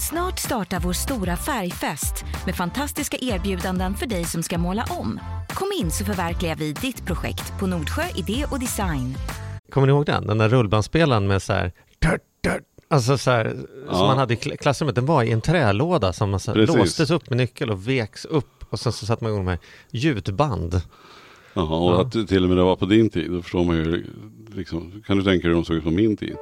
Snart startar vår stora färgfest med fantastiska erbjudanden för dig som ska måla om. Kom in så förverkligar vi ditt projekt på Nordsjö Idé och Design. Kommer ni ihåg den där rullbandspelaren med så här... Alltså så här, som man hade i klassrummet. Den var i en trälåda som man låstes upp med nyckel och veks upp. Och sen så satt man igång med ljudband. Jaha, och att till och med det var på din tid. Då förstår man ju liksom, kan du tänka dig hur de såg ut på min tid?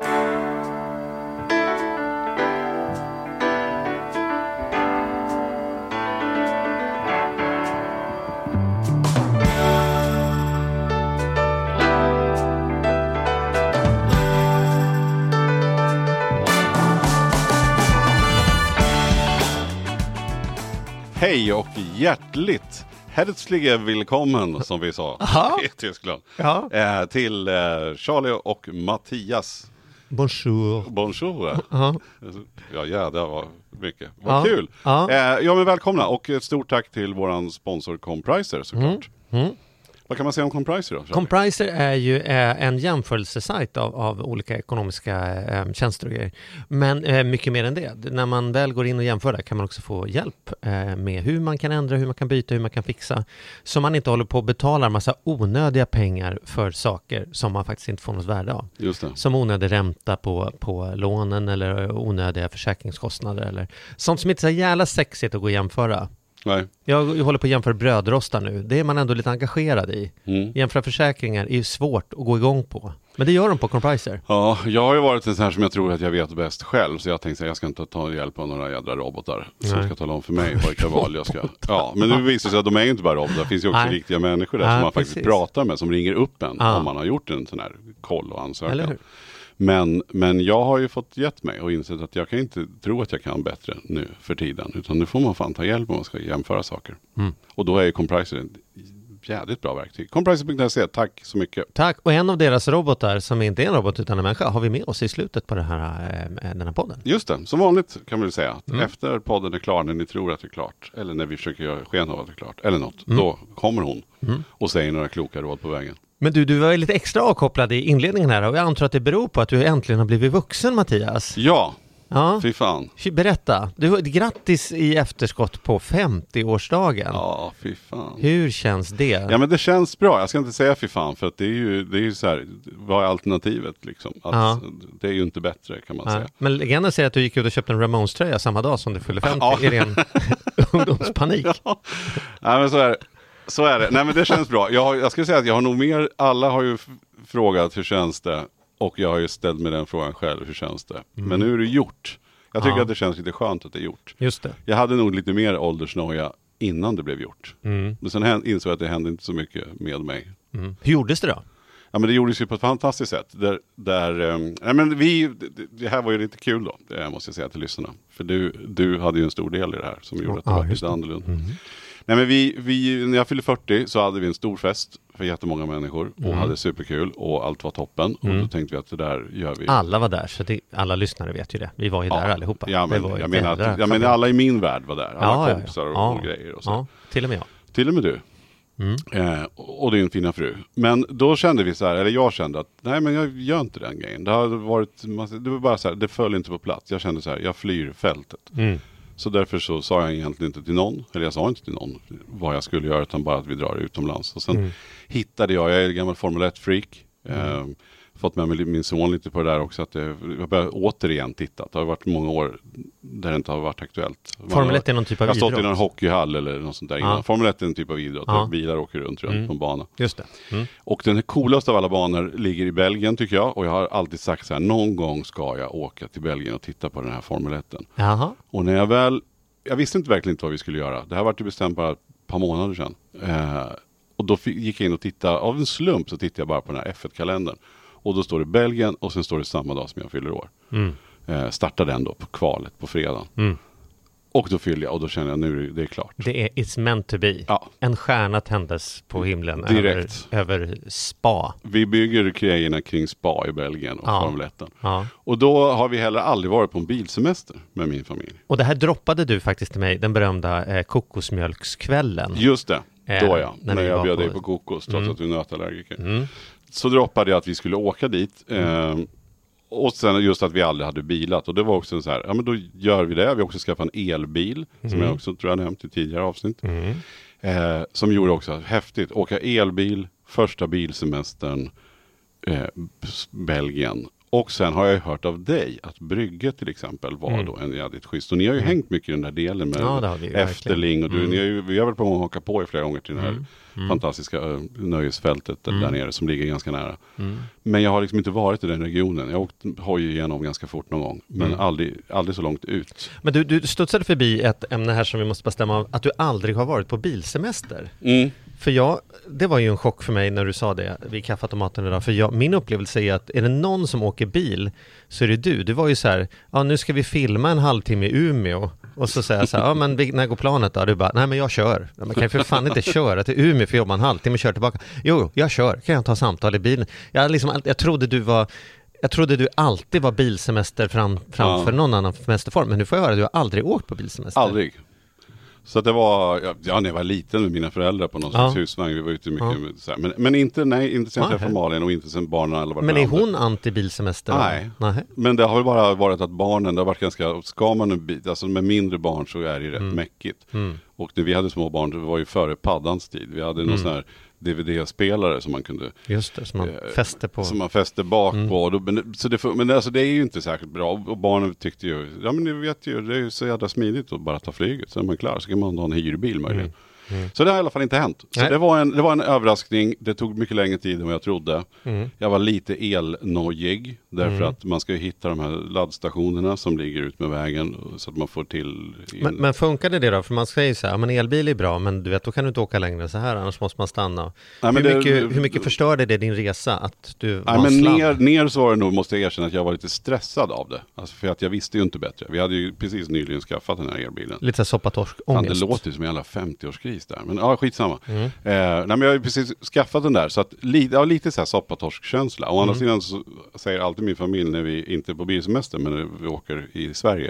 Hej och hjärtligt herzliga välkommen, som vi sa i Tyskland, till Charlie och Mattias. Bonjour. Bonjour. Ja, det var mycket. Vad kul. Ja, men välkomna och ett stort tack till våran sponsor Compricer såklart. Vad kan man säga om Compricer då? Compricer är ju en jämförelsesajt av olika ekonomiska tjänster och grejer. Men mycket mer än det. När man väl går in och jämför där kan man också få hjälp med hur man kan ändra, hur man kan byta, hur man kan fixa. Så man inte håller på att betala en massa onödiga pengar för saker som man faktiskt inte får något värde av. Just det. Som onödig ränta på lånen eller onödiga försäkringskostnader. Eller sånt som inte är så jävla sexigt att gå och jämföra. Nej. Jag håller på att jämföra brödrostar nu. Det är man ändå lite engagerad i. Jämföra försäkringar är ju svårt att gå igång på. Men det gör de på Compricer. Ja, jag har ju varit en sån här som jag tror att jag vet bäst själv. Så jag tänkte att jag ska inte ta hjälp av några jädra robotar som ska tala om för mig vilka val jag ska. Ja, men nu visar det sig att de är ju inte bara robotar. Det finns ju också riktiga människor där som man faktiskt pratar med. Som ringer upp en om man har gjort en sån här koll och ansökan. Eller hur? Men jag har ju fått gett mig och insett att jag kan inte tro att jag kan bättre nu för tiden. Utan nu får man fan ta hjälp om man ska jämföra saker. Och då är ju Compricer en jävligt bra verktyg. Compricer.se, tack så mycket. Tack, och en av deras robotar som inte är en robot utan en människa har vi med oss i slutet på den här podden. Just det, som vanligt kan man väl säga. Efter podden är klar, när ni tror att det är klart. Eller när vi försöker göra sken av att det är klart. Eller något. Då kommer hon och säger några kloka råd på vägen. Men du var ju lite extra avkopplad i inledningen här och jag antar att det beror på att du äntligen har blivit vuxen, Mattias. Ja, fy fan. Berätta, grattis i efterskott på 50-årsdagen. Ja, fy fan. Hur känns det? Ja, men det känns bra. Jag ska inte säga fy fan, för att det är ju så här, vad är alternativet liksom? Att det är ju inte bättre, kan man säga. Men legenden säger att du gick ut och köpte en Ramones-tröja samma dag som du fyllde 50 i ren ungdomspanik. Ja, men så är det. Nej, men det känns bra. Jag skulle säga att jag har nog mer, alla har ju frågat hur känns det, och jag har ju ställt mig den frågan själv, hur känns det? Men nu är det gjort. Jag tycker att det känns lite skönt att det är gjort. Just det. Jag hade nog lite mer åldersnoja innan det blev gjort. Men sen insåg jag att det hände inte så mycket med mig. Hur gjordes det då? Ja, men det gjordes ju på ett fantastiskt sätt. Det här var ju lite kul då, det måste jag säga till lyssnarna. För du hade ju en stor del i det här som gjorde att det var lite annorlunda. Nej, men vi, när jag fyllde 40 så hade vi en stor fest för jättemånga människor och hade superkul och allt var toppen. Och då tänkte vi att det där gör vi. Alla var där, så alla lyssnare vet ju det. Vi var ju där allihopa. Ja, men, jag menar alla i min värld var där. Alla kompisar och grejer och så. Ja, till och med jag. Till och med du. Och din fina fru. Men då kände vi så här, eller jag kände att nej, men jag gör inte den grejen. Det var bara så här, det föll inte på plats. Jag kände så här, jag flyr fältet. Så därför så sa jag egentligen inte till någon, eller jag sa inte till någon vad jag skulle göra, utan bara att vi drar utomlands. Och sen hittade jag är en gammal Formel 1-freak. Fått med mig min son lite på det där också. Att jag började återigen titta. Det har varit många år där det inte har varit aktuellt. Formel 1 är någon typ av idrott. Jag har stått i någon hockeyhall eller något sånt där innan. Formel 1 är en typ av idrott. Där bilar åker runt på en bana. Just det. Och den coolaste av alla banor ligger i Belgien, tycker jag. Och jag har alltid sagt så här, någon gång ska jag åka till Belgien och titta på den här Formel 1. Och när jag visste verkligen inte vad vi skulle göra. Det här var ju bestämt bara ett par månader sedan. Och då gick jag in och tittade, av en slump så tittade jag bara på den här F1-kalendern. Och då står det Belgien och sen står det samma dag som jag fyller år. Startade den då på kvalet på fredagen. Och då fyllde jag och då känner jag nu det är klart. Det är it's meant to be. Ja. En stjärna tändes på himlen direkt över Spa. Vi bygger grejerna kring Spa i Belgien och Formel 1. Och då har vi heller aldrig varit på en bilsemester med min familj. Och det här droppade du faktiskt till mig, den berömda kokosmjölkskvällen. Just det, då när jag bjöd dig på kokos trots att du är nötallergiker. Så droppade jag att vi skulle åka dit. Och sen just att vi aldrig hade bilat. Och det var också så här, ja men då gör vi det. Vi också skaffade en elbil, som jag också tror jag nämnt i tidigare avsnitt. Som gjorde också häftigt. Åka elbil, första bilsemestern, Belgien. Och sen har jag hört av dig att Brygge till exempel var då en jävligt schysst. Och ni har ju hängt mycket i den där delen med Efterling. Och vi har väl på gång att haka på i flera gånger till det här fantastiska nöjesfältet där nere som ligger ganska nära. Men jag har liksom inte varit i den regionen. Jag har ju igenom ganska fort någon gång. Men aldrig så långt ut. Men du studsade förbi ett ämne här som vi måste bestämma av. Att du aldrig har varit på bilsemester. För det var ju en chock för mig när du sa det vid kaffeautomaten idag. För min upplevelse är att är det någon som åker bil så är det du. Du var ju så här, nu ska vi filma en halvtimme i Umeå. Och så säger jag så här, men när går planet då? Du bara, nej men jag kör. Man kan ju för fan inte köra till Umeå för att jobba en halvtimme och köra tillbaka. Jo, jag kör. Kan jag ta samtal i bilen? Jag trodde du alltid var bilsemester framför någon annan semesterform. Men nu får jag höra att du har aldrig åkt på bilsemester. Aldrig. Så att det var, när jag var liten med mina föräldrar på någon slags husvagn. Vi var ute mycket så här. Men inte sen jag träffade Malin och inte sen barnen eller Men är hon anti-bilsemester? Nej. Men det har väl bara varit att barnen, det har varit ganska, ska man en bit, alltså med mindre barn så är det rätt mäckigt. Och när vi hade små barn, det var ju före paddans tid. Vi hade någon sån här DVD-spelare som man kunde... Just det, som man fäste på. Som man fäste bak på. Men alltså, det är ju inte särskilt bra. Och barnen tyckte ju, ja men ni vet ju, det är ju så jävla smidigt att bara ta flyget. Så är man klar, så kan man ha en hyrbil möjligen. Så det har i alla fall inte hänt. Så det var en överraskning. Det tog mycket längre tid än vad jag trodde. Jag var lite elnojig. Därför att man ska ju hitta de här laddstationerna som ligger ut med vägen. Så att man får till... Men funkade det då? För man säger så här, men elbil är bra. Men du vet, då kan du inte åka längre så här. Annars måste man stanna. Hur mycket förstörde det din resa? Att du var ner så var det nog, måste jag erkänna, att jag var lite stressad av det. Alltså för att jag visste ju inte bättre. Vi hade ju precis nyligen skaffat den här elbilen. Lite så soppatorsk-ångest. Det låter ju som en jävla 50-årskris där. Men skitsamma. Nej, men jag har ju precis skaffat den där. Så att lite så här soppatorsk-känsla. Å andra sidan så säger alltid min familj när vi inte är på bilsemester men när vi åker i Sverige.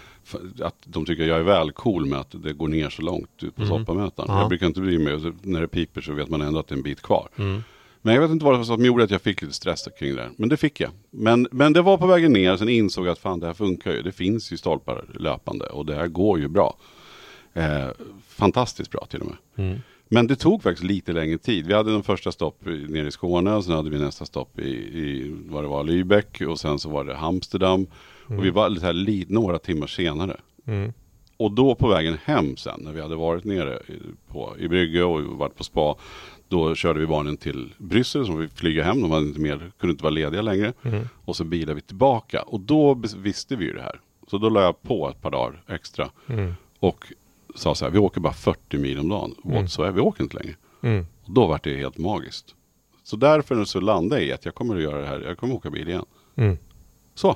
Att de tycker jag är väl cool med att det går ner så långt ut på soppamätaren. Jag brukar inte bry mig. När det piper så vet man ändå att det är en bit kvar. Men jag vet inte vad det som gjorde att jag fick lite stress kring det. Men det fick jag. Men det var på vägen ner. Sen insåg jag att fan, det här funkar ju. Det finns ju stolpar löpande. Och det här går ju bra. Fantastiskt bra till och med. Men det tog faktiskt lite längre tid. Vi hade den första stopp nere i Skåne. Och sen hade vi nästa stopp i vad det var, Lübeck. Och sen så var det Amsterdam. Och vi var några timmar senare. Och då på vägen hem sen, när vi hade varit nere i Brygge och varit på spa, då körde vi barnen till Bryssel som vi flyga hem. De kunde inte vara lediga längre. Och så bilade vi tillbaka. Och då visste vi ju det här. Så då la jag på ett par dagar extra. Och sa så här, vi åker bara 40 mil om dagen. Så vi åker inte längre. Och då var det helt magiskt. Så därför så landade jag i att jag kommer att göra det här. Jag kommer att åka bil igen. Så.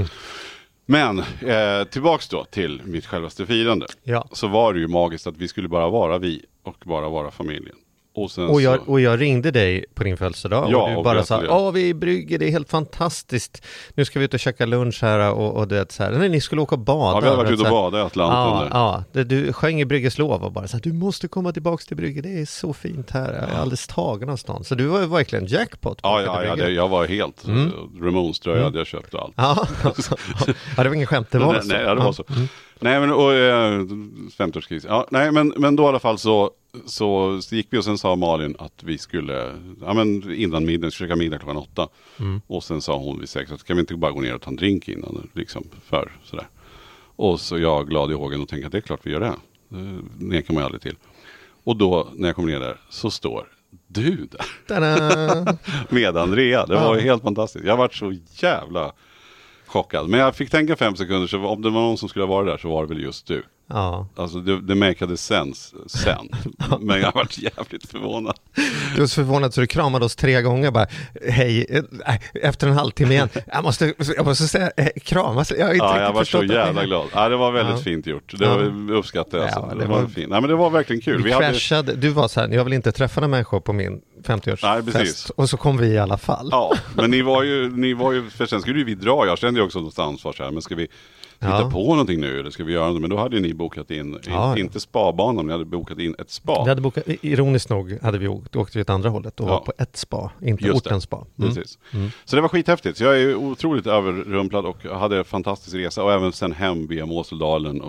Men tillbaks då till mitt självaste firande. Så var det ju magiskt att vi skulle bara vara vi och bara vara familjen. Och jag ringde dig på din födelsedag och du bara sa, vi är i Brygge, det är helt fantastiskt. Nu ska vi ut och käka lunch här och du vet så här. Nej, ni skulle åka och bada. Ja, vi har varit ute och bada i Atlanten. Du sjöng i Brygges lov och bara så här, du måste komma tillbaks till Brygge, det är så fint här. Jag är alldeles tagen någonstans. Så du var ju verkligen jackpot. Jag var helt Ramones tröja hade jag köpt och allt. Det var ingen skämt, det var så. Nej, det var så. Nej, men 50-årskris. Ja, nej, men då i alla fall så gick vi och sen sa Malin att vi skulle, innan middag, försöka middag klockan 8. Och sen sa hon vid 6 att kan vi inte bara gå ner och ta en drink innan, liksom, för sådär. Och så jag glad i hågen och tänkte att det är klart vi gör det. Det nekar man ju aldrig till. Och då, när jag kom ner där, så står du där. Med Andrea. Det var ju helt fantastiskt. Jag har varit så jävla chockad. Men jag fick tänka 5 sekunder, så om det var någon som skulle vara där så var det väl just du. Ja. Alltså det makade sens sen. Men jag har varit jävligt förvånad. Du var så förvånad så du kramade oss 3 gånger bara, hej, efter en halvtimme igen. Jag måste säga, kramas. Jag har varit så jävla glad. Ja, det var väldigt fint gjort. Det var uppskattat. Alltså. Det var fint. Nej, men det var verkligen kul. Vi crashade. Du var så här, jag vill inte träffa några människor på min 50-årsfest. Och så kom vi i alla fall. Ja, men ni var ju för sen skulle vi dra. Jag kände ju också något ansvar så här, men hitta på någonting nu, eller ska vi göra det? Men då hade ni bokat in, inte spabanan, ni hade bokat in ett spa. Vi hade bokat, ironiskt nog hade vi åkte vi åt andra hållet och var på ett spa, inte ortens spa. Precis. Så det var skithäftigt. Så jag är otroligt överrumplad och hade en fantastisk resa och även sen hem via Moseldalen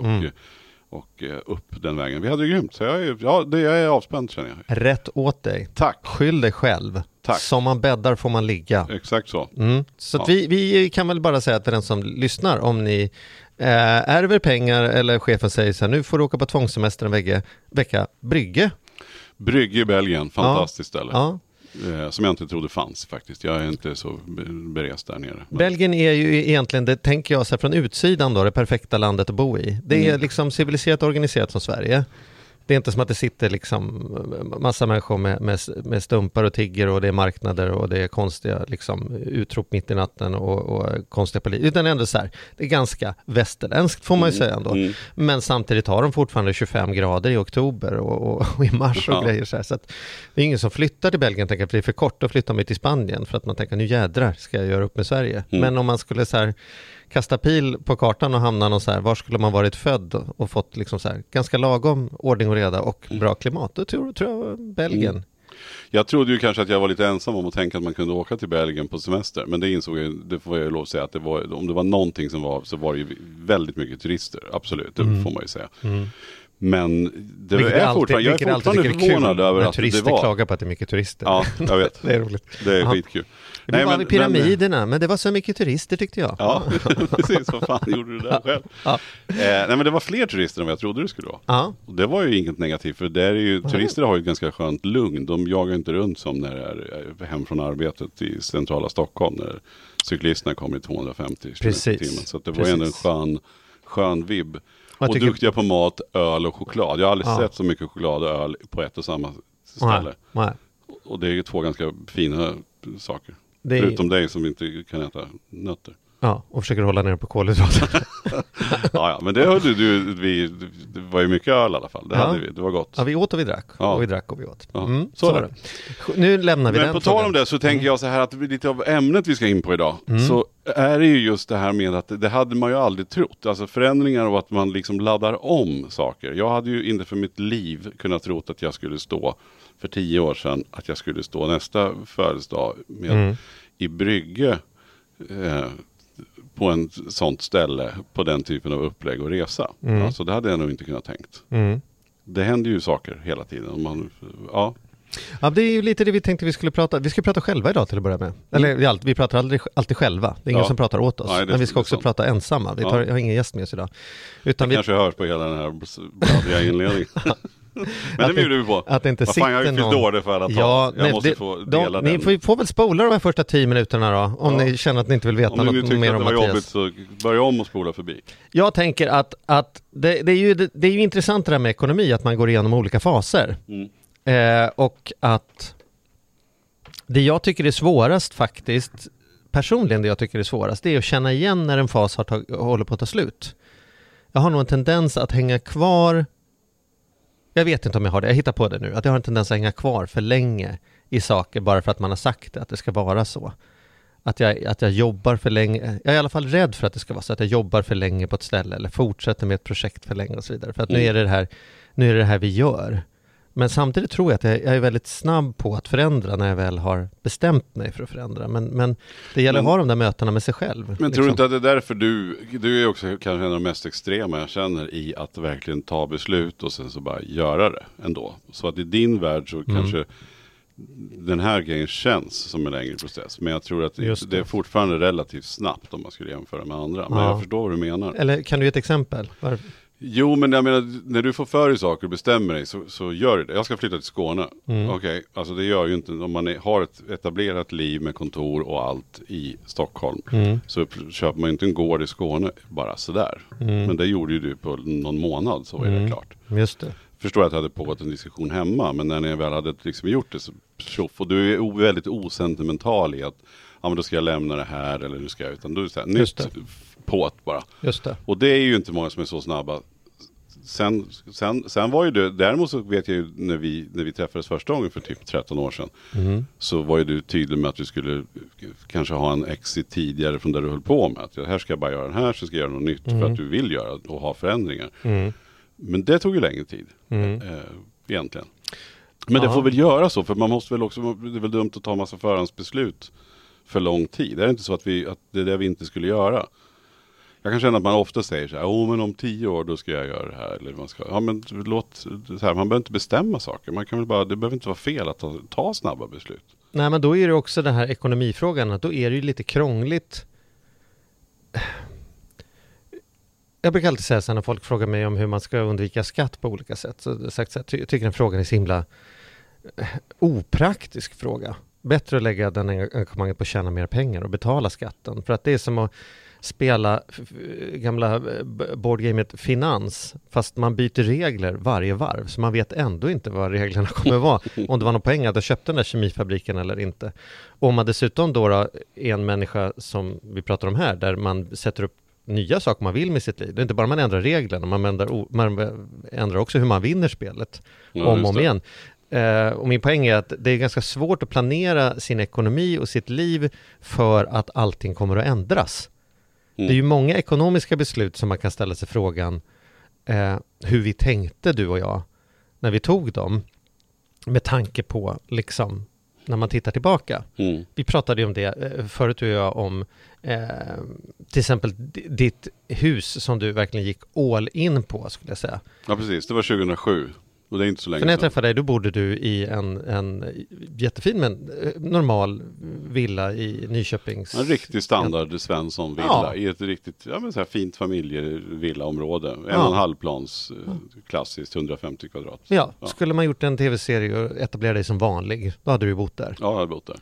och upp den vägen. Vi hade det grymt. Så jag är avspänd, känner jag. Rätt åt dig. Tack. Skyll dig själv. Tack. Som man bäddar får man ligga. Exakt så. Så att vi kan väl bara säga till den som lyssnar, om ni ärver pengar eller chefen säger så här, nu får du åka på tvångssemester en vecka. Brygge i Belgien. Fantastiskt ställe. Ja. Som jag inte trodde fanns faktiskt. Jag är inte så berest där nere. Men... Belgien är ju egentligen, det tänker jag så här, från utsidan då, det perfekta landet att bo i. Det är liksom civiliserat och organiserat som Sverige. Det är inte som att det sitter liksom massa människor med stumpar och tigger och det är marknader och det är konstiga liksom utrop mitt i natten och konstiga politiker. Utan ändå så här, det är ganska västerländskt får man ju säga ändå. Men samtidigt har de fortfarande 25 grader i oktober och i mars och grejer så här. Så att det är ingen som flyttar till Belgien, tänker att det är för kort att flytta mig till Spanien för att man tänker, nu jädrar ska jag göra upp med Sverige. Men om man skulle så här kasta pil på kartan och hamna någon så här, var skulle man varit född och fått liksom så här, ganska lagom ordning och reda och bra klimat, då tror jag Belgien. Jag trodde ju kanske att jag var lite ensam om att tänka att man kunde åka till Belgien på semester, men det insåg jag, det får jag lov att säga, att det var, om det var någonting som var, så var det ju väldigt mycket turister, absolut, det får man ju säga. Men det är fortfarande, jag är fortfarande förvånad över att turister det var... klagar på att det är mycket turister. Ja, jag vet. Det är roligt. Det är skitkul. Det var vid pyramiderna, men det var så mycket turister tyckte jag. Ja, precis. Vad fan gjorde du där själv? Nej, men det var fler turister än vad jag trodde det skulle vara. Och det var ju inget negativt, för där är ju, turister har ju ett ganska skönt lugn. De jagar inte runt som när det är hem från arbetet i centrala Stockholm, när cyklisterna kommer i 250 km/h. Så att det var ändå en skön vibb. Och duktiga på mat, öl och choklad. Jag har aldrig sett så mycket choklad och öl på ett och samma ställe. Och det är ju två ganska fina saker. Förutom dig som inte kan äta nötter. Ja, och försöker hålla ner på kolhydrater. ja, men det hörde det var ju mycket öl i alla fall. Det hade vi, det var gott. Ja, vi åt och vi drack. Och vi drack och vi åt. Så var det. Nu lämnar vi den. Men på tal om det så tänker jag så här att lite av ämnet vi ska in på idag, så är det ju just det här med att det hade man ju aldrig trott. Alltså förändringar och att man liksom laddar om saker. Jag hade ju inte för mitt liv kunnat tro att jag skulle stå för 10 år sedan, att jag skulle stå nästa födelsedag med i Brygge på en sånt ställe på den typen av upplägg och resa. Alltså det hade jag nog inte kunnat tänkt. Det händer ju saker hela tiden. Ja, det är ju lite det vi tänkte vi skulle prata. Vi ska prata själva idag till att börja med. Eller vi pratar alltid själva. Det är ingen som pratar åt oss. Nej, men vi ska också prata ensamma. Jag har ingen gäst med oss idag. Utan vi kanske hörs på hela den här bladiga inledningen. Men det bjuder vi på. Att det inte sitter jag är ju dålig för alla tal. Jag måste få dela den. Ni får väl spola de här första 10 minuterna då. Om ni känner att ni inte vill veta något mer om Mattias. Om ni tycker att det var jobbigt så börja om och spola förbi. Jag tänker att det är ju intressant det här med ekonomi. Att man går igenom olika faser. Och att det jag tycker är svårast faktiskt, personligen det jag tycker är svårast, det är att känna igen när en fas håller på att ta slut. Jag har nog en tendens att hänga kvar. Jag vet inte om jag har det, jag hittar på det nu. Att jag har en tendens att hänga kvar för länge i saker bara för att man har sagt det, att det ska vara så. Att jag jobbar för länge. Jag är i alla fall rädd för att det ska vara så. Att jag jobbar för länge på ett ställe eller fortsätter med ett projekt för länge och så vidare. För att nu är det här vi gör. Men samtidigt tror jag att jag är väldigt snabb på att förändra när jag väl har bestämt mig för att förändra. Men det gäller att ha de där mötena med sig själv. Men liksom. Tror du inte att det är därför du är också kanske en av de mest extrema jag känner i att verkligen ta beslut och sen så bara göra det ändå. Så att i din värld så kanske den här grejen känns som en längre process. Men jag tror att det är fortfarande relativt snabbt om man skulle jämföra med andra. Men jag förstår vad du menar. Eller kan du ge ett exempel? Varför? Jo, men jag menar, när du får för dig saker och bestämmer dig så gör det. Jag ska flytta till Skåne. Okej, alltså det gör ju inte, om man har ett etablerat liv med kontor och allt i Stockholm, så köper man inte en gård i Skåne bara sådär. Men det gjorde ju du på någon månad, så är det klart. Just det. Förstår att det hade pågått en diskussion hemma, men när ni väl hade liksom gjort det så tjoff, och du är väldigt osentimental i att men då ska jag lämna det här eller nu ska jag, utan du är så här, nytt påt bara. Just det. Och det är ju inte många som är så snabba sen var ju det, däremot så vet jag ju när vi träffades första gången för typ 13 år sedan, så var ju du tydlig med att vi skulle kanske ha en exit tidigare från där du höll på med. Att här ska jag bara göra den här, så ska jag göra något nytt för att du vill göra och ha förändringar. Men det tog ju längre tid egentligen. Men det får väl göra så, för man måste väl också, det är väl dumt att ta massa förhandsbeslut för lång tid. Det är inte så att det är det vi inte skulle göra. Jag kan känna att man ofta säger så här, men om 10 år då ska jag göra det här. Eller man ska, men låt så här, man behöver inte bestämma saker. Man kan väl bara, det behöver inte vara fel att ta snabba beslut. Nej, men då är det också den här ekonomifrågan, att då är det ju lite krångligt. Jag brukar alltid säga så när folk frågar mig om hur man ska undvika skatt på olika sätt. Så sagt, jag tycker den frågan är så himla opraktisk fråga. Bättre att lägga den engagemanget på att tjäna mer pengar och betala skatten. För att det är som att spela gamla boardgamet finans, fast man byter regler varje varv, så man vet ändå inte vad reglerna kommer vara, om det var någon poäng att köpa den där kemifabriken eller inte. Och om man dessutom då är en människa som vi pratar om här, där man sätter upp nya saker man vill med sitt liv. Det är inte bara man ändrar reglerna, man ändrar också hur man vinner spelet om och om igen. Och min poäng är att det är ganska svårt att planera sin ekonomi och sitt liv för att allting kommer att ändras. Det är ju många ekonomiska beslut som man kan ställa sig frågan hur vi tänkte, du och jag, när vi tog dem, med tanke på liksom när man tittar tillbaka. Vi pratade ju om det förut, du och jag, om till exempel ditt hus som du verkligen gick all in på, skulle jag säga. Ja, precis. Det var 2007. Och det är inte så länge sedan. När jag träffade dig, då bodde du i en jättefin men normal villa i Nyköpings. En riktig standard Svensson-villa i ett riktigt så här fint familjevillaområde. 1,5 plans, klassiskt 150 kvadrat. Ja, skulle man gjort en tv-serie och etablera dig som vanlig, då hade du bott där. Ja, jag hade bott där.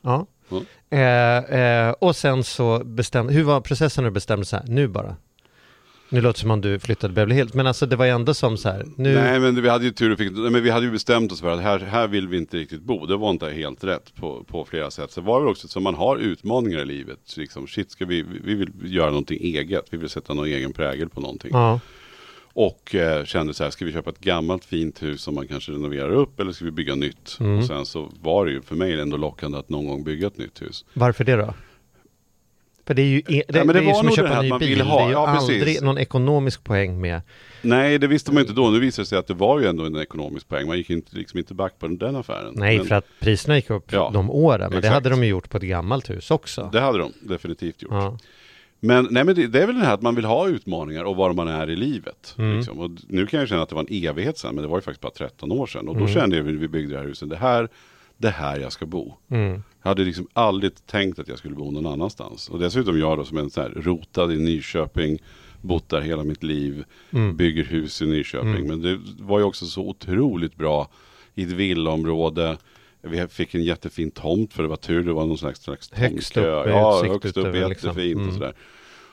Ja. Och sen så hur var processen när du bestämde så här, nu bara? Nu låter som om du flyttade Beverly Hills, men alltså det var ändå som så här. Nej, men vi hade ju tur men vi hade ju bestämt oss för att här vill vi inte riktigt bo. Det var inte helt rätt på flera sätt. Så var det också så man har utmaningar i livet. Så liksom, vi vill göra någonting eget. Vi vill sätta någon egen prägel på någonting. Ja. Och kände så här, ska vi köpa ett gammalt fint hus som man kanske renoverar upp, eller ska vi bygga nytt? Och sen så var det ju för mig ändå lockande att någon gång bygga ett nytt hus. Varför det då? För det är ju det är ju som att köpa en ny bil. Det är ju aldrig någon ekonomisk poäng med. Nej, det visste man inte då. Nu visade det sig att det var ju ändå en ekonomisk poäng. Man gick inte back på den affären. Nej, för att priserna gick upp de åren. Men exakt. Det hade de ju gjort på ett gammalt hus också. Det hade de definitivt gjort. Ja. Men det är väl det här att man vill ha utmaningar och var man är i livet. Liksom. Och nu kan jag känna att det var en evighet sedan, men det var ju faktiskt bara 13 år sedan. Och då kände jag när vi byggde det här huset, det här jag ska bo. Jag hade liksom aldrig tänkt att jag skulle bo någon annanstans. Och dessutom jag då som en så här rotad i Nyköping, bott där hela mitt liv, bygger hus i Nyköping. Men det var ju också så otroligt bra i ett villaområde. Vi fick en jättefin tomt, för det var tur, det var någon slags högst upp, högst upp, jättefint och sådär.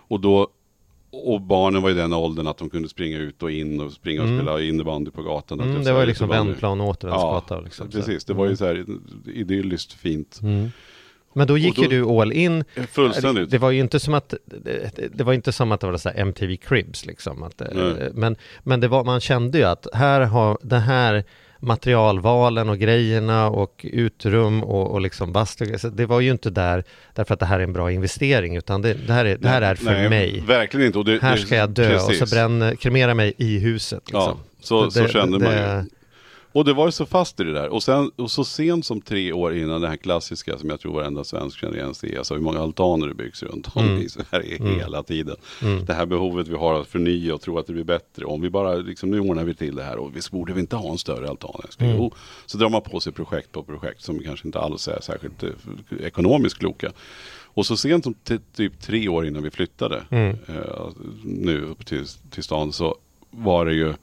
Och barnen var i den åldern att de kunde springa ut och in och springa och spela innebandy på gatan. Det var ju liksom vändplan och återvändsgata. Ja, liksom, precis. Det var ju så här idylliskt fint. Men då gick ju du all in. Fullständigt. Det var ju inte som att det var så här MTV Cribs liksom. Men det var, man kände ju att här har det här materialvalen och grejerna och utrum och liksom bastu. Det var ju inte där därför att det här är en bra investering, utan det här är för mig. Verkligen inte. Och här ska jag dö, precis. Och så kremera mig i huset. Liksom. Ja, så kände man ju. Och det var ju så fast i det där. Och så sent som 3 år innan det här klassiska som jag tror varenda svensk känner igen sig, alltså hur många altaner det byggs runt om i Sverige hela tiden. Det här behovet vi har att förnya och tro att det blir bättre. Om vi bara liksom, nu ordnar vi till det här och visst borde vi inte ha en större altan. Så drar man på sig projekt på projekt som kanske inte alls är särskilt ekonomiskt kloka. Och så sent som typ 3 år innan vi flyttade nu upp till stan, så var det ju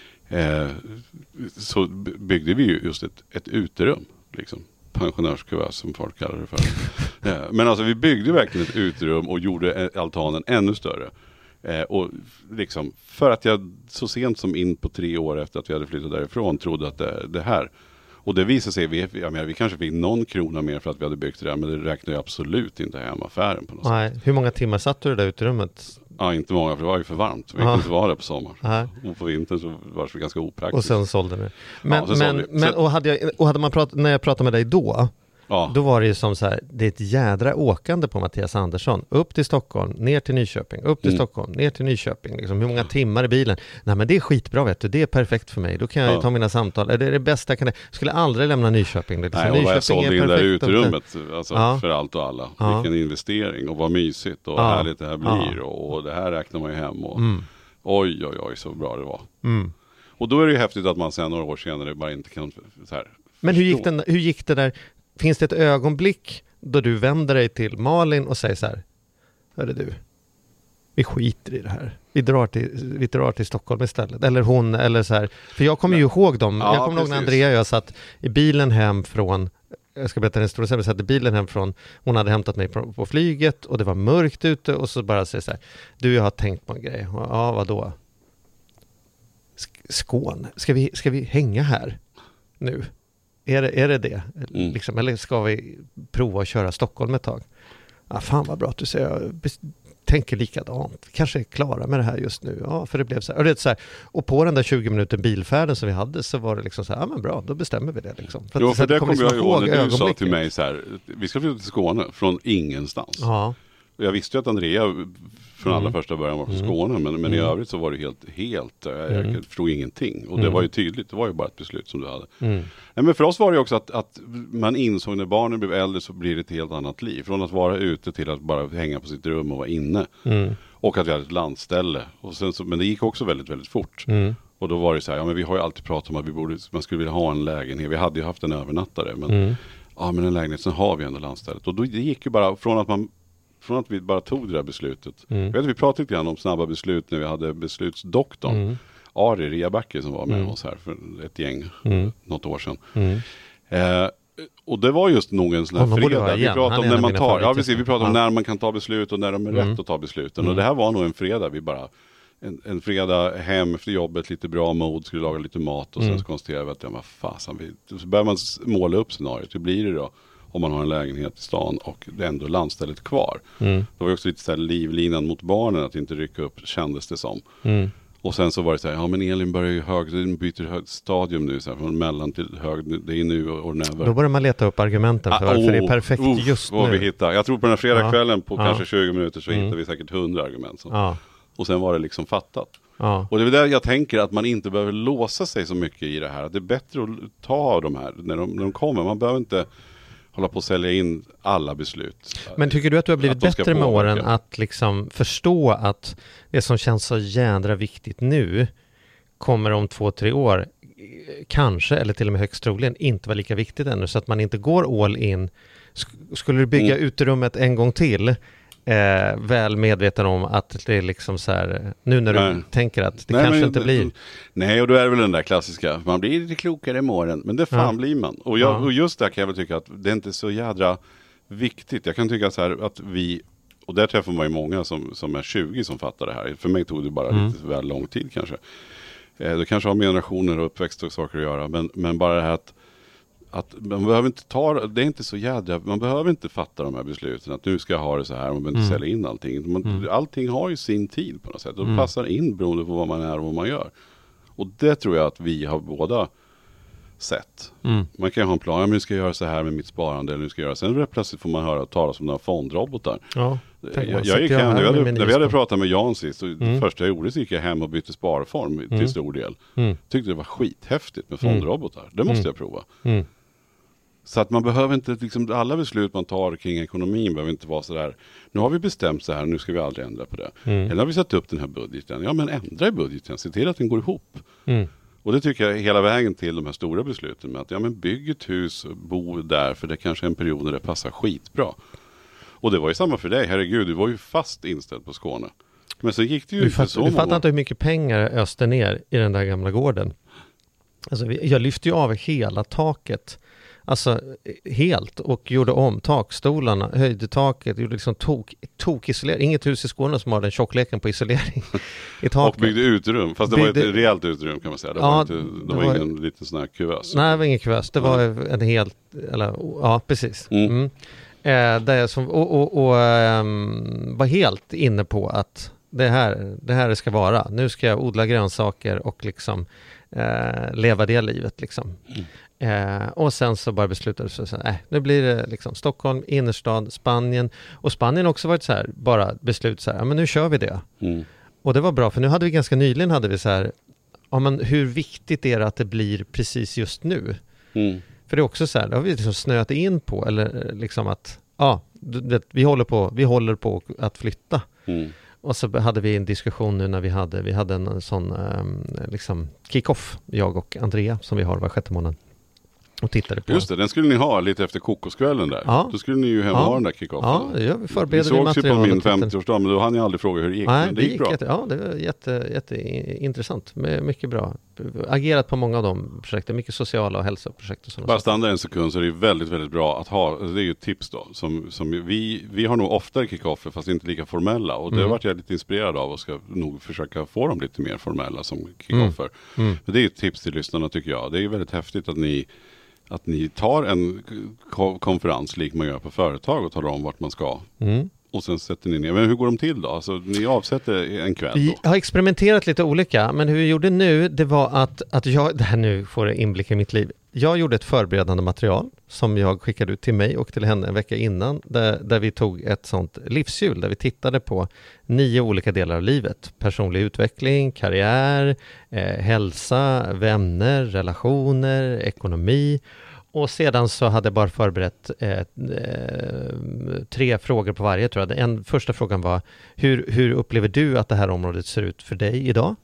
så byggde vi ju just ett uterum, liksom pensionärskuvert som folk kallar det för. Men alltså vi byggde verkligen ett uterum och gjorde altanen ännu större. Och liksom för att jag så sent som in på 3 år efter att vi hade flyttat därifrån trodde att det här. Och det visade sig, vi kanske fick någon krona mer för att vi hade byggt det där, men det räknade ju absolut inte hem affären på något sätt. Hur många timmar satt du där ute i rummet Ja, inte många, för det var ju för varmt. Vi kunde inte vara där på sommaren. Och på vintern så var det ganska opraktiskt. Och sen sålde det. När jag pratade med dig då var det ju som så här, det är ett jädra åkande på Mattias Andersson. Upp till Stockholm, ner till Nyköping, upp till Stockholm, ner till Nyköping. Liksom, hur många timmar i bilen? Nej, men det är skitbra, vet du. Det är perfekt för mig. Då kan jag ta mina samtal. Det är det bästa jag kan. Jag skulle aldrig lämna Nyköping. Liksom. Nej, och Nyköping jag sålde in där utrymmet alltså, för allt och alla. Vilken investering och vad mysigt och härligt det här blir. Och det här räknar man ju hem. Och oj, så bra det var. Och då är det ju häftigt att man sen några år senare bara inte kan så här. Men hur gick det där? Finns det ett ögonblick då du vänder dig till Malin och säger så här: hörru du, vi skiter i det här. Vi drar till Stockholm istället. Eller hon, eller så här. För jag kommer ju ihåg dem. Jag kommer ihåg när Andrea och jag satt i bilen hem från, jag ska berätta en historia sen, vi satt i bilen hem från, hon hade hämtat mig på flyget och det var mörkt ute och så bara säger så här: du, jag har tänkt på en grej. Ja, vadå? Skåne. Ska vi hänga här nu? Är det? Liksom, eller ska vi prova att köra Stockholm ett tag? Fan vad bra att du säger. Jag tänker likadant. Kanske är klara med det här just nu. Ja, för det blev så här. Och, det så här, och på den där 20 minuter bilfärden som vi hade så var det liksom så här, men bra, då bestämmer vi det liksom. För det kommer jag ihåg när du sa till mig så här: vi ska flytta till Skåne från ingenstans. Ja. Och jag visste ju att Andrea från allra första början var från Skåne, men i övrigt så var det helt jag förstod ingenting. Och det var ju tydligt, det var ju bara ett beslut som du hade. Nej, men för oss var det också att man insåg när barnen blev äldre så blir det ett helt annat liv. Från att vara ute till att bara hänga på sitt rum och vara inne. Och att vi hade ett landställe. Och sen men det gick också väldigt, väldigt fort. Och då var det så här, men vi har ju alltid pratat om att man skulle vilja ha en lägenhet. Vi hade ju haft en övernattare, men men en lägenhet, sen har vi ändå landstället. Och då, det gick ju bara från att vi bara tog det där beslutet. Jag vet, vi pratade lite grann om snabba beslut när vi hade beslutsdoktorn. Ari Riabacke som var med oss här för ett gäng något år sedan. Och det var just nog en sån här fredag. Vi pratade om när man tar, vi pratade om när man kan ta beslut och när de är rätt att ta besluten. Och det här var nog en fredag. Vi bara en fredag hem efter jobbet, lite bra mod, skulle laga lite mat och sen så konstaterade vi att så börjar man måla upp scenariot. Hur blir det då? Om man har en lägenhet i stan och det är ändå landstället kvar. Det var ju också lite så här livlinan mot barnen att inte rycka upp, kändes det som. Och sen så var det så här, men Elin börjar ju den byter stadium nu så här, från mellan till hög, det är nu och never. Då börjar man leta upp argumenten för varför det är perfekt just nu. Vi hittar. Jag tror på den här fredagskvällen på kanske 20 minuter så hittar vi säkert 100 argument. Och sen var det liksom fattat. Och det är där jag tänker att man inte behöver låsa sig så mycket i det här. Att det är bättre att ta de här när de kommer. Man behöver inte hålla på att sälja in alla beslut. Men tycker du att du har blivit bättre med åren att liksom förstå att det som känns så jädra viktigt nu kommer om 2-3 år kanske, eller till och med högst troligen, inte vara lika viktigt ännu, så att man inte går all in. Skulle du bygga utrymmet en gång till, väl medveten om att det är liksom så här, nu när du tänker att det kanske inte blir. Nej, och då är det väl den där klassiska, man blir lite klokare imorgon, men det fan blir man. Och just där kan jag väl tycka att det är inte så jädra viktigt. Jag kan tycka så här att och där träffar man ju många som är 20 som fattar det här. För mig tog det bara lite väl lång tid kanske. Det kanske har med generationer och uppväxt och saker att göra, men bara det här att man behöver inte det är inte så jädra, man behöver inte fatta de här besluten att nu ska jag ha det så här, man behöver inte sälja in allting. Allting har ju sin tid på något sätt och passar in beroende på vad man är och vad man gör. Och det tror jag att vi har båda sett. Man kan ju ha en plan, nu ska jag göra så här med mitt sparande, eller nu ska jag göra, sen plötsligt får man höra talas om några fondrobotar. När vi hade pratat med Jan sist, och det första jag gjorde så gick jag hem och bytte sparform till stor del. Tyckte det var skithäftigt med fondrobotar. Det måste jag prova. Så att man behöver inte, liksom, alla beslut man tar kring ekonomin behöver inte vara så där, nu har vi bestämt så här, nu ska vi aldrig ändra på det. Eller har vi satt upp den här budgeten? Ja, men ändra i budgeten, se till att den går ihop. Och det tycker jag hela vägen till de här stora besluten med att bygg ett hus, bo där, för det kanske är en period när det passar skitbra. Och det var ju samma för dig, herregud, du var ju fast inställd på Skåne. Men så gick det ju inte så många. Du fattar inte hur mycket pengar öste ner i den där gamla gården. Alltså, jag lyfte ju av hela taket. Alltså helt, och gjorde om takstolarna, höjde taket, gjorde liksom tokisolering. Inget hus i Skåne som har den tjockleken på isolering i taket. Och byggde utrum, fast det var ett rejält utrum kan man säga. Det var ingen liten sån här kuvös. Nej, det var ingen kuvös. Det var en helt, precis. Där jag var helt inne på att det här det ska vara. Nu ska jag odla grönsaker och liksom leva det livet liksom. Och sen så bara beslutade så nu blir det liksom Stockholm, innerstad, Spanien. Och Spanien har också varit så här, bara beslut så här, men nu kör vi det. Och det var bra, för nu hade vi ganska nyligen så här, men hur viktigt är det att det blir precis just nu? För det är också så här, det har vi liksom snöat in på, eller liksom att vi håller på att flytta. Och så hade vi en diskussion nu när vi hade en sån liksom kick-off, jag och Andrea, som vi har var 6:e månad. Och tittade på. Just det, den skulle ni ha lite efter kokoskvällen där. Ja. Då skulle ni ju hem och ha den där kick-offen. Ja, vi förberedde material. Vi sågs ju på min 50-årsdag, men då hann jag aldrig fråga hur det gick. Nej, men det gick bra. Det var jätteintressant. Mycket bra. Agerat på många av de projekten. Mycket sociala och hälsoprojekt. Och bara stanna en sekund, så det är väldigt, väldigt bra att ha. Det är ju ett tips då. Som vi har nog oftare kick-offer, fast inte lika formella. Och det har varit jag lite inspirerad av och ska nog försöka få dem lite mer formella som kick-offer. Men det är ju ett tips till lyssnarna, tycker jag. Det är ju väldigt häftigt att ni tar en konferens lik man gör på företag och talar om vart man ska. Och sen sätter ni ner. Men hur går de till då? Alltså, ni avsätter en kväll då? Vi har experimenterat lite olika, men hur vi gjorde nu, det var att jag, det här nu får det inblick i mitt liv. Jag gjorde ett förberedande material som jag skickade ut till mig och till henne en vecka innan, där vi tog ett sånt livshjul, där vi tittade på 9 olika delar av livet. Personlig utveckling, karriär, hälsa, vänner, relationer, ekonomi. Och sedan så hade jag bara förberett 3 frågor på varje, tror jag. Första frågan var, hur upplever du att det här området ser ut för dig idag?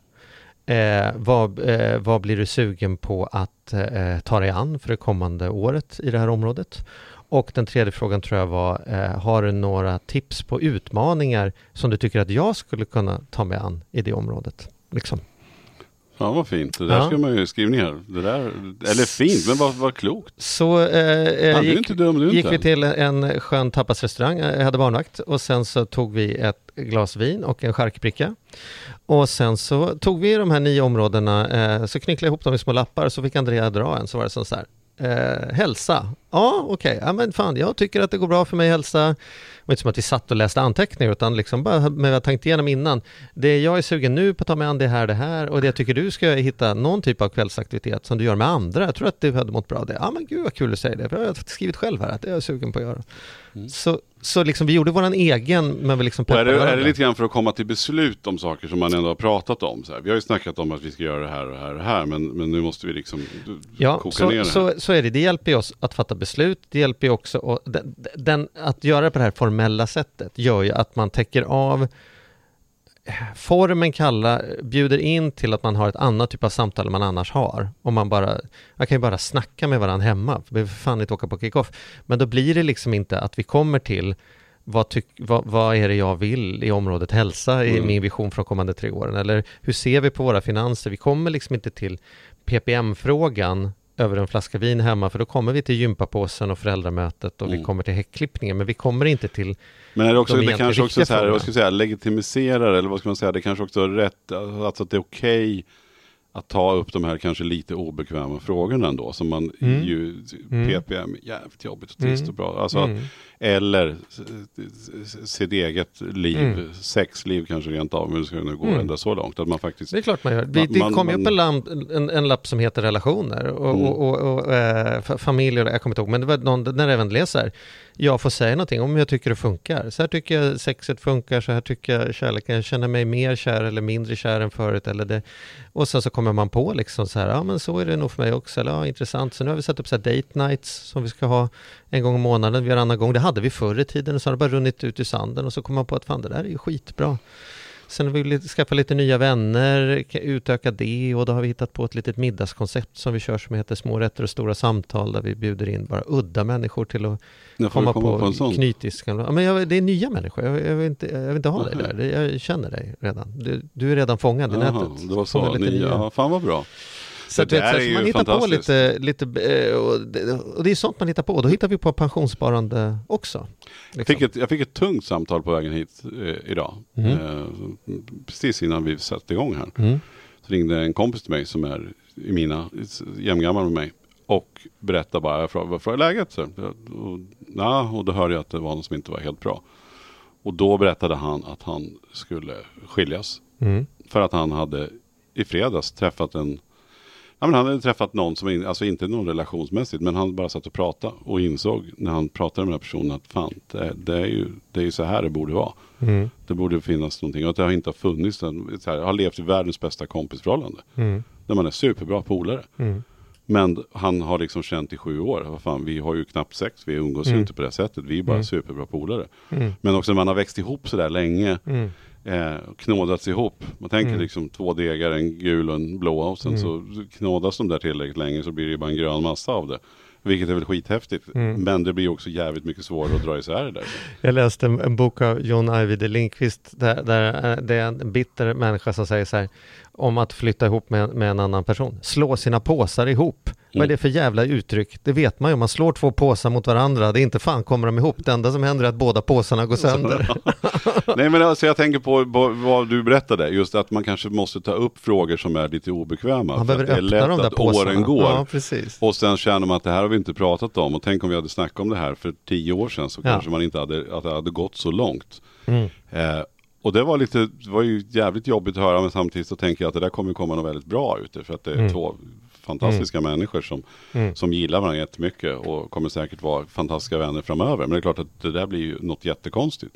Vad blir du sugen på att ta dig an för det kommande året i det här området? Och den tredje frågan tror jag var, har du några tips på utmaningar som du tycker att jag skulle kunna ta mig an i det området? Liksom. Ja, vad fint. Det där ska man ju skriva ner. Det där, eller fint, men vad klokt. Så gick vi till en skön tapasrestaurang. Jag hade barnvakt. Och sen så tog vi ett glas vin och en charkbricka. Och sen så tog vi de här 9 områdena, så knycklade jag ihop dem i små lappar. Så fick Andrea dra en, så var det så här. Hälsa. Ja, okej. Ja, men fan, jag tycker att det går bra för mig i hälsa. Det var inte som att vi satt och läste anteckningar, utan liksom bara med jag tänkt igenom innan. Det jag är sugen nu på att ta med an det här. Och det jag tycker du ska hitta någon typ av kvällsaktivitet som du gör med andra. Jag tror att du hade mått bra av det. Ja, men gud vad kul att säga det. För jag har skrivit själv här att det är jag sugen på att göra. Så liksom vi gjorde våran egen, men vi liksom peppade är det lite grann för att komma till beslut om saker som man ändå har pratat om. Så här. Vi har ju snackat om att vi ska göra det här och det här och det här, men nu måste vi liksom koka ner det. Så är det. Det hjälper oss att fatta beslut. Det hjälper ju också att göra det på det här formella sättet gör ju att man täcker av formen bjuder in till att man har ett annat typ av samtal än man annars har. Om man kan ju bara snacka med varandra hemma. Vi behöver fan inte åka på kick-off. Men då blir det liksom inte att vi kommer till vad är det jag vill i området hälsa i min vision för de kommande 3 åren. Eller hur ser vi på våra finanser? Vi kommer liksom inte till PPM-frågan över en flaska vin hemma, för då kommer vi till gympapåsen och föräldramötet och vi kommer till häckklippningen, men vi kommer inte till. Men är det också, det kanske också så här, vad ska jag säga, legitimiserar, eller vad ska man säga, det kanske också är rätt, alltså att det är okej att ta upp de här kanske lite obekväma frågorna ändå, som man ju PPM jävligt jobbigt och trist och bra, alltså eller sitt eget liv, sexliv kanske rent av, men det ska nu gå ända så långt att man faktiskt. Det är klart man gör. Det kommer ju upp en lapp som heter relationer och familj, och jag kommer inte ihåg, men det var någon när jag även läser. Jag får säga någonting om jag tycker det funkar. Så här tycker jag sexet funkar, så här tycker jag kärleken. Jag känner mig mer kär eller mindre kär än förut. Eller det. Och sen så kommer man på liksom så här, ja men så är det nog för mig också. Eller ja, intressant. Så nu har vi satt upp så här date nights som vi ska ha en gång i månaden. Vi gör en annan gång. Det hade vi förr i tiden och så har det bara runnit ut i sanden. Och så kommer man på att fan, det där är ju skitbra. Sen har vi skaffa lite nya vänner, utöka det, och då har vi hittat på ett litet middagskoncept som vi kör som heter Små rätter och stora samtal, där vi bjuder in bara udda människor till att komma på knytiskan. Ja, men det är nya människor, jag vill inte ha dig där, jag känner dig redan. Du är redan fångad i nätet. Det var så, nya. Fan vad bra. Så det är ju man hittar på lite och det är sånt man hittar på, och då hittar vi på pensionssparande också. Liksom. Jag fick ett tungt samtal på vägen hit idag. Precis innan vi satte igång här. Så ringde en kompis till mig som är i mina jämngammal med mig och berättade bara, vad är läget? Och då hörde jag att det var något som inte var helt bra. Och då berättade han att han skulle skiljas. För att han hade i fredags träffat han hade träffat någon som, alltså inte någon relationsmässigt, men han bara satt och pratade och insåg när han pratade med den här personen att fan, det är ju så här det borde vara. Det borde finnas någonting, och att det har inte funnits har levt i världens bästa kompisförhållande. Där man är superbra polare. Men han har liksom känt i 7 år, vad fan, vi har ju knappt sex, vi umgås ju inte på det sättet, vi är bara superbra polare. Men också när man har växt ihop så där länge, knådats ihop. Man tänker liksom 2 degar, en gul och en blå, och sen så knådas de där tillräckligt länge, så blir det ju bara en grön massa av det. Vilket är väl skithäftigt. Men det blir också jävligt mycket svårare att dra isär det där. Jag läste en bok av John Ajvide Lindqvist där det är en bitter människa som säger så här, om att flytta ihop med en annan person. Slå sina påsar ihop. Vad är det för jävla uttryck? Det vet man ju. Om man slår 2 påsar mot varandra, det är inte fan kommer de ihop. Det enda som händer är att båda påsarna går sönder. Nej, men alltså jag tänker på vad du berättade. Just att man kanske måste ta upp frågor som är lite obekväma. Man behöver det är lätt de där att påsarna. Åren går. Ja, precis. Och sen känner man att det här har vi inte pratat om. Och tänk om vi hade snackat om det här för 10 år sedan, så kanske man inte hade gått så långt. Och det var ju jävligt jobbigt att höra, men samtidigt så tänker jag att det där kommer komma något väldigt bra ut, för att det är 2 fantastiska människor som gillar varandra jättemycket och kommer säkert vara fantastiska vänner framöver. Men det är klart att det där blir ju något jättekonstigt.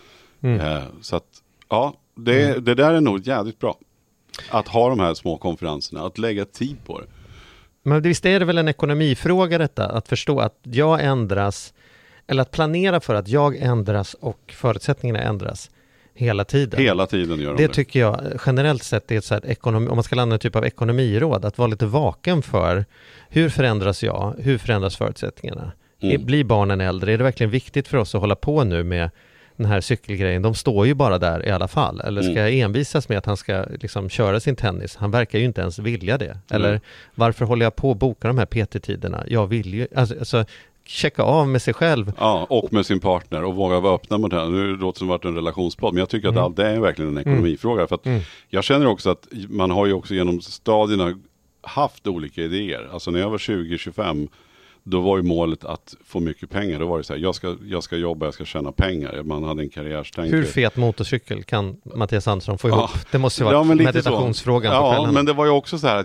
Så att det där är nog jävligt bra. Att ha de här små konferenserna, att lägga tid på det. Men visst är det väl en ekonomifråga detta, att förstå att jag ändras, eller att planera för att jag ändras och förutsättningarna ändras hela tiden. Hela tiden gör de det. Tycker jag generellt sett är ett så här om man ska landa en typ av ekonomiråd, att vara lite vaken för hur förändras jag, hur förändras förutsättningarna. Blir barnen äldre? Är det verkligen viktigt för oss att hålla på nu med den här cykelgrejen? De står ju bara där i alla fall. Eller ska jag envisas med att han ska liksom köra sin tennis? Han verkar ju inte ens vilja det. Eller varför håller jag på att boka de här PT-tiderna? Jag vill ju, alltså checka av med sig själv. Ja, och med sin partner, och våga vara öppna mot det här. Nu låter det som varit en relationspodd, men jag tycker att allt det är verkligen en ekonomifråga. För att jag känner också att man har ju också genom stadierna haft olika idéer. Alltså när jag var 20-25, då var ju målet att få mycket pengar. Då var det så här, jag ska jobba, jag ska tjäna pengar. Man hade en karriärstänk. Hur fet motorcykel kan Mattias Andersson få ihop? Det måste ju vara meditationsfrågan på kvällen. Men det var ju också så här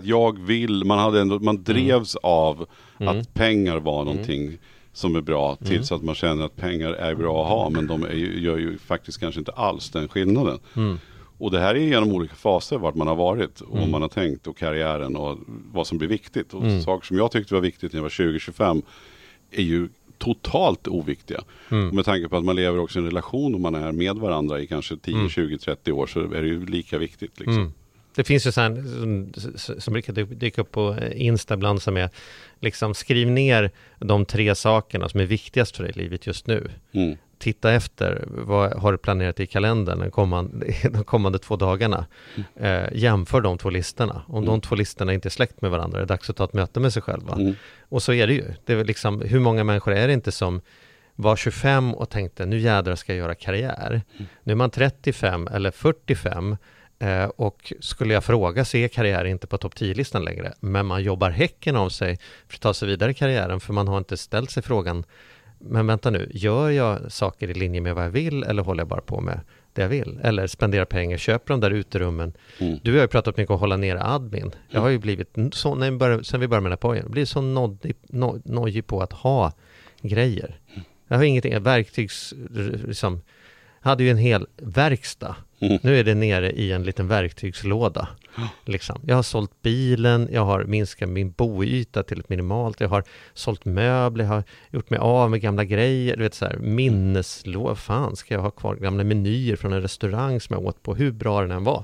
att man drevs av att pengar var någonting som är bra, tills att man känner att pengar är bra att ha, men de gör ju faktiskt kanske inte alls den skillnaden. Och det här är genom olika faser vart man har varit och man har tänkt, och karriären och vad som blir viktigt. Och saker som jag tyckte var viktigt när jag var 20-25 är ju totalt oviktiga. Med tanke på att man lever också i en relation och man är med varandra i kanske 10, 20, 30 år, så är det ju lika viktigt liksom. Det finns ju så här, som brukar dyka upp på Insta ibland, som är liksom, skriv ner de 3 sakerna som är viktigast för dig i livet just nu. Titta efter, vad har du planerat i kalendern de kommande 2 dagarna. Jämför de 2 listorna. Om de 2 listorna inte är släkt med varandra, är det dags att ta ett möte med sig själva. Och så är det ju. Det är väl liksom, hur många människor är det inte som var 25 och tänkte, nu jädrar ska jag göra karriär. Nu är man 35 eller 45 och skulle jag fråga, så är karriär inte på topp 10-listan längre. Men man jobbar häcken av sig för att ta sig vidare i karriären, för man har inte ställt sig frågan, men vänta nu, gör jag saker i linje med vad jag vill, eller håller jag bara på med det jag vill? Eller spenderar pengar, köper de där uterummen. Du har ju pratat mycket om att hålla ner admin. Jag har ju blivit så, sen vi började med den här pojen, blivit så nojig på att ha grejer. Jag har ingenting, liksom, hade ju en hel verkstad. Nu är det nere i en liten verktygslåda. Liksom. Jag har sålt bilen, jag har minskat min boyta till ett minimalt, jag har sålt möbler, jag har gjort mig av med gamla grejer, du vet så här, minneslåda, fan ska jag ha kvar gamla menyer från en restaurang som jag åt på, hur bra den än var.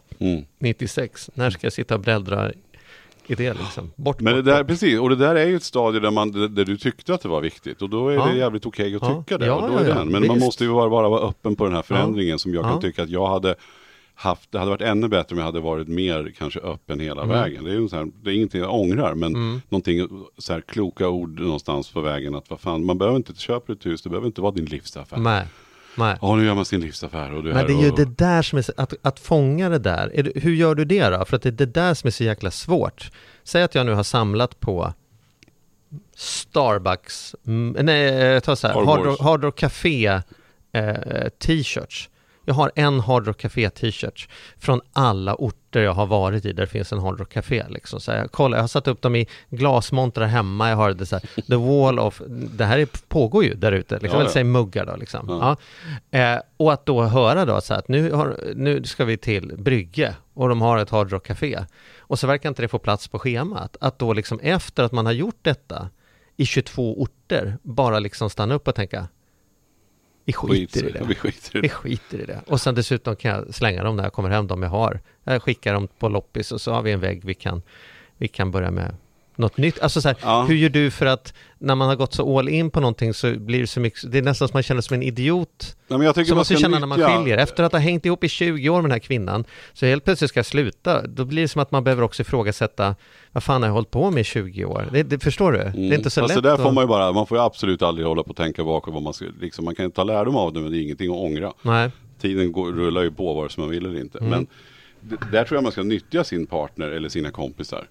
96, när ska jag sitta och bläddra i det liksom? Men det där, precis, och det där är ju ett stadie där du tyckte att det var viktigt, och då är det jävligt okej att tycka det, och då är det den. Men visst. Man måste ju bara vara öppen på den här förändringen, som jag kan tycka att jag hade haft. Det hade varit ännu bättre om jag hade varit mer kanske öppen hela vägen. Det är ju så här, det är ingenting jag ångrar, men någonting så här, kloka ord någonstans på vägen, att vad fan, man behöver inte köpa ett hus, det behöver inte vara din livsaffär. Nej. Ja, nu gör man sin livsaffär. Och men det är ju det där som är, att fånga det där. Hur gör du det då? För att det är det där som är så jäkla svårt. Säg att jag nu har samlat på Starbucks, ta så här, Hard Rock Café t-shirts. Jag har en Hard Rock Café t-shirt från alla orter jag har varit i där det finns en Hard Rock Café. Liksom. Så jag har satt upp dem i glasmontrar hemma. Jag har det så här, the wall of... Det här pågår ju där ute. Liksom, eller säga muggar då. Liksom. Ja. Ja. Och att då höra då så här, att nu ska vi till Brygge och de har ett Hard Rock Café. Och så verkar inte det få plats på schemat. Att då liksom efter att man har gjort detta i 22 orter bara liksom stanna upp och tänka vi skiter i det. Och sen dessutom kan jag slänga dem när jag kommer hem, de jag har. Jag skickar dem på loppis och så har vi en vägg vi kan börja med något nytt. Alltså så här, hur gör du för att när man har gått så all in på någonting så blir det så mycket, det är nästan som man känner som en idiot. Ja, men jag tycker som man ska känna när man skiljer. Efter att ha hängt ihop i 20 år med den här kvinnan så helt plötsligt ska jag sluta. Då blir det som att man behöver också ifrågasätta vad fan har jag hållit på med i 20 år? Det förstår du? Det är inte så lätt. Det där får man får ju absolut aldrig hålla på att tänka bakåt vad man ska, liksom, man kan ta lärdom av det, men det är ingenting att ångra. Nej. Tiden rullar ju på vare sig man vill eller inte. Men där tror jag man ska nyttja sin partner eller sina kompisar.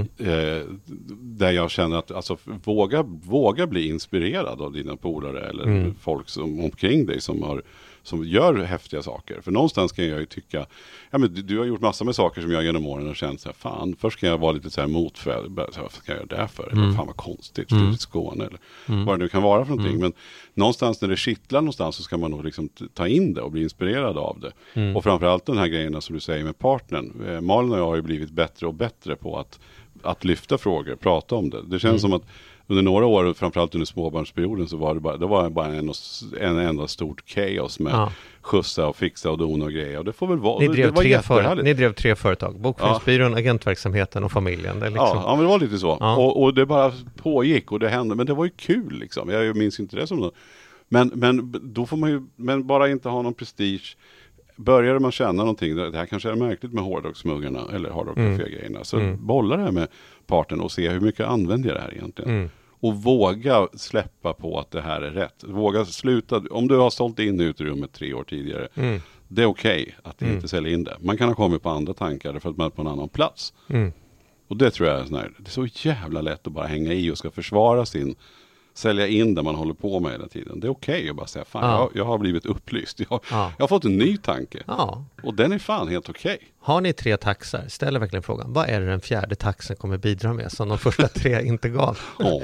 Där jag känner att alltså, våga bli inspirerad av dina polare eller folk som omkring dig som gör häftiga saker. För någonstans kan jag ju tycka, ja men du har gjort massor med saker som jag genom åren har känt så här, fan, först kan jag vara lite så här motfälld, vad ska jag göra det för? Eller fan vad konstigt, i Skåne eller vad det nu kan vara för någonting. Men någonstans när det kittlar någonstans så ska man nog liksom ta in det och bli inspirerad av det. Och framförallt den här grejerna som du säger med partnern. Malin och jag har ju blivit bättre och bättre på att lyfta frågor, prata om det. Det känns som att under några år, framförallt under småbarnsperioden, så var det bara en enda stort kaos med skjutsa och fixa och dona och grejer. Och det får väl vara. Ni drev 3 företag. Bokföringsbyrån, agentverksamheten och familjen. Det liksom. Ja, men det var lite så. Ja. Och det bara pågick och det hände. Men det var ju kul liksom. Jag minns inte det som något. Men då får man ju bara inte ha någon prestige. Börjar man känna någonting, det här kanske är märkligt med hårdrocksmuggarna eller hårdrock-café-grejerna, så bolla det här med parten och se hur mycket använder jag det här egentligen. Och våga släppa på att det här är rätt. Våga sluta, om du har sålt in ut i rummet 3 år tidigare, det är okej att inte sälja in det. Man kan ha kommit på andra tankar för att man är på en annan plats. Och det tror jag är det är så jävla lätt att bara hänga i och ska försvara sälja in det man håller på med hela tiden. Det är okej att bara säga, fan, jag har blivit upplyst. Jag har fått en ny tanke. Och den är fan helt okej. Har ni 3 taxar? Ställer verkligen frågan. Vad är det den 4:e taxen kommer bidra med som de första 3 inte gav?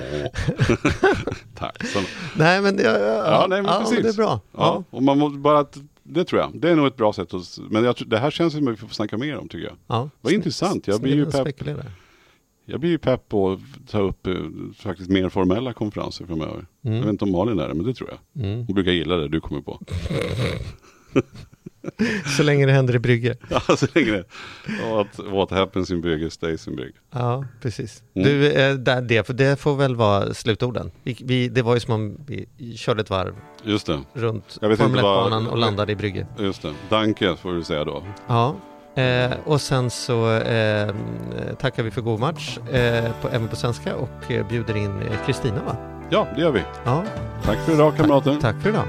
Taxen. Nej, men precis. Det är bra. Ja. Och man måste bara det tror jag. Det är nog ett bra sätt att, men det här känns som att vi får snacka mer om, tycker jag. Ja. Vad intressant. Jag blir ju pepp på att ta upp faktiskt mer formella konferenser framöver. Jag vet inte om Malin är det, men det tror jag. Hon brukar gilla det du kommer på. Så länge det händer i Brygge. Ja, så länge det. What happens in Brygge stays in Brygge. Ja, precis. Du, det får väl vara slutorden. Det var ju som om vi körde ett varv. Just det. Runt Formel 1-banan och landade i Brygge. Just det. Danke får du säga då. Ja. Och sen så tackar vi för god match även på svenska och bjuder in Kristina, va? Ja, det gör vi. Ja. Tack för idag, kamrater. Tack för idag.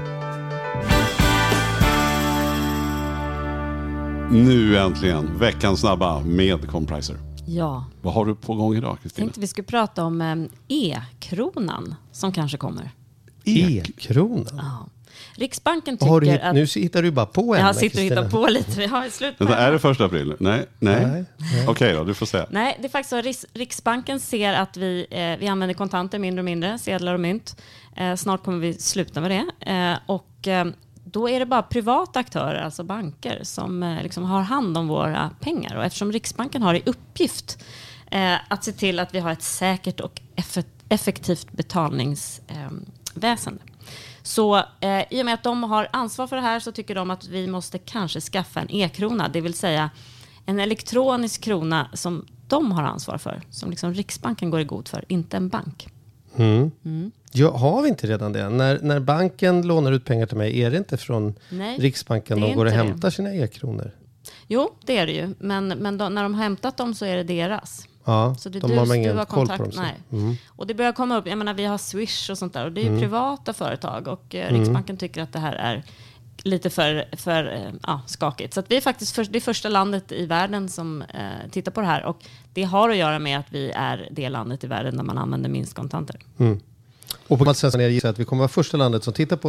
Nu äntligen, veckans snabba med Compricer. Ja. Vad har du på gång idag, Kristina? Tänkte vi skulle prata om E-kronan som kanske kommer. E-kronan? Ja. Riksbanken tycker att... Nu hittar du bara på en. Jag sitter och hittar på lite. Vi har slut på är det 1 april? Nej. Okej då, du får säga. Nej, det är faktiskt så. Riksbanken ser att vi använder kontanter mindre och mindre, sedlar och mynt. Snart kommer vi sluta med det. Och då är det bara privata aktörer, alltså banker, som liksom har hand om våra pengar. Och eftersom Riksbanken har i uppgift att se till att vi har ett säkert och effektivt betalningsväsende. Så i och med att de har ansvar för det här så tycker de att vi måste kanske skaffa en e-krona. Det vill säga en elektronisk krona som de har ansvar för. Som liksom Riksbanken går i god för, inte en bank. Ja, har vi inte redan det? När banken lånar ut pengar till mig, är det inte från Riksbanken de går och hämtar sina e-kronor? Jo, det är det ju. Men när de har hämtat dem så är det deras. Ja, så det de har ingen koll på dem. Nej. Och det börjar komma upp, jag menar vi har Swish och sånt där. Och det är ju privata företag. Och Riksbanken tycker att det här är lite för skakigt. Så att vi är faktiskt det första landet i världen som tittar på det här. Och det har att göra med att vi är det landet i världen där man använder minst kontanter. Och på något sätt är det att vi kommer vara första landet som tittar på det.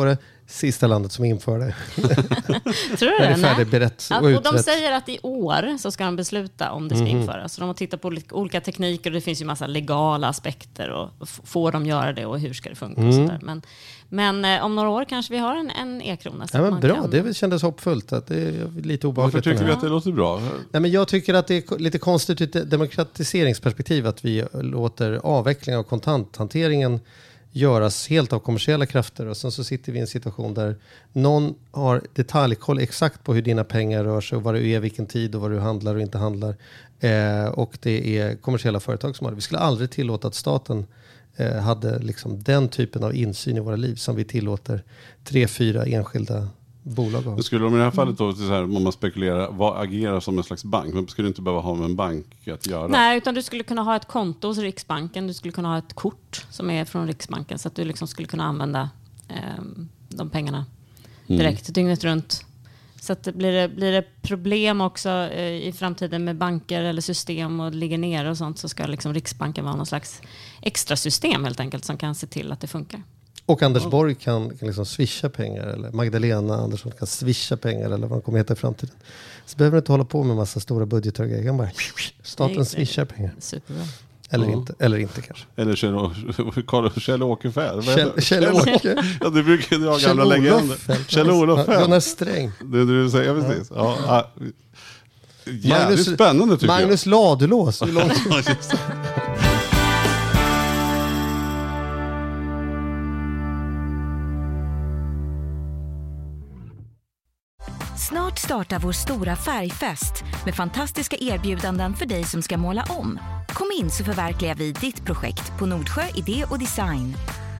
sista landet som inför det. Tror du det? Är färdigberett och de säger att i år så ska de besluta om det ska införas. Så de har tittat på olika tekniker och det finns ju massa legala aspekter och får de göra det och hur ska det funka och sådär. Men om några år kanske vi har en e-krona. Ja, men bra, det kändes hoppfullt. Att det är lite obehagligt. Varför tycker vi att det låter bra? Nej, men jag tycker att det är lite konstigt ur ett demokratiseringsperspektiv att vi låter avveckling av kontanthanteringen göras helt av kommersiella krafter, och sen så sitter vi i en situation där någon har detaljkoll exakt på hur dina pengar rör sig och vad du är, vilken tid och vad du handlar och inte handlar. Och det är kommersiella företag som har det. Vi skulle aldrig tillåta att staten hade liksom den typen av insyn i våra liv som vi tillåter 3-4 enskilda bolag har. Skulle de i det här fallet då, så här, om man spekulerar, vad agerar som en slags bank? Men skulle inte behöva ha med en bank att göra? Nej, utan du skulle kunna ha ett konto hos Riksbanken. Du skulle kunna ha ett kort som är från Riksbanken så att du liksom skulle kunna använda de pengarna direkt dygnet runt. Så att blir det problem också i framtiden med banker eller system och ligger ner och sånt, så ska liksom Riksbanken vara någon slags extra system helt enkelt som kan se till att det funkar. Och Anders Borg kan liksom swisha pengar, eller Magdalena Andersson kan swisha pengar, eller vad de kommer heta i framtiden. Så behöver du inte hålla på med massa stora budgetar och grejer. Bara staten swishar pengar. Superbra. Eller inte kanske. Eller Kjell-Åke Fält. Kjell-Åke. Ja, det brukar ju vara gamla legender. Kjell-Olof Fält. Gunnar Sträng. Det du säger, precis. Ja. Jävligt spännande tycker Magnus Ladulås. Hur långt? Snart startar vår stora färgfest med fantastiska erbjudanden för dig som ska måla om. Kom in så förverkligar vi ditt projekt på Nordsjö Idé och Design.